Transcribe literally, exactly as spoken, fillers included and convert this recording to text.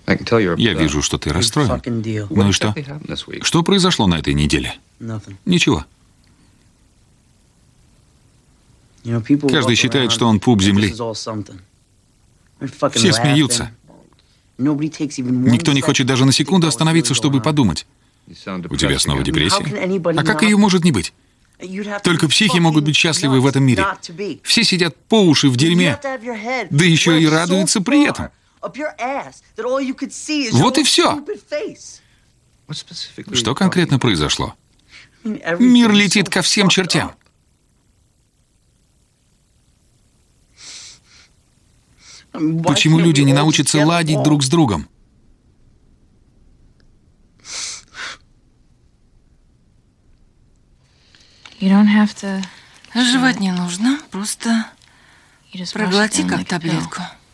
Я вижу, что ты расстроен. Ну и что? Что произошло на этой неделе? Ничего. Каждый считает, что он пуп земли. Все смеются. Никто не хочет даже на секунду остановиться, чтобы подумать. У тебя снова депрессия? А как ее может не быть? Только психи могут быть счастливы в этом мире. Все сидят по уши в дерьме, да еще и радуются при этом. Вот и все. Что конкретно произошло? Мир летит ко всем чертям. Почему люди не научатся ладить друг с другом? Жевать не нужно, просто проглоти как таблетку.